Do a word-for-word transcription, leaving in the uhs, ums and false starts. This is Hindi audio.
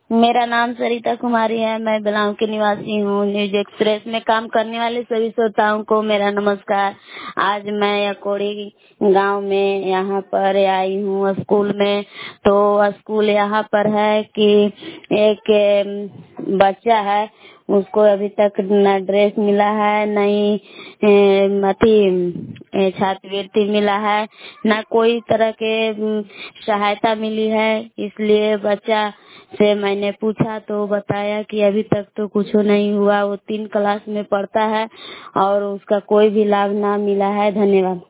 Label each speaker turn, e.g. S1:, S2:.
S1: मेरा नाम सरिता कुमारी है। मैं बिलाव की निवासी हूँ। न्यूज एक्सप्रेस में काम करने वाले सभी श्रोताओं को मेरा नमस्कार। आज मैं यकोड़ी गांव में यहाँ पर आई हूँ स्कूल में। तो स्कूल यहाँ पर है कि एक बच्चा है, उसको अभी तक न ड्रेस मिला है, नहीं अथी छात्रवृत्ति मिला है, न कोई तरह के सहायता मिली है। इसलिए बच्चा से मैंने पूछा तो बताया कि अभी तक तो कुछ नहीं हुआ। वो तीन क्लास में पढ़ता है और उसका कोई भी लाभ ना मिला है। धन्यवाद।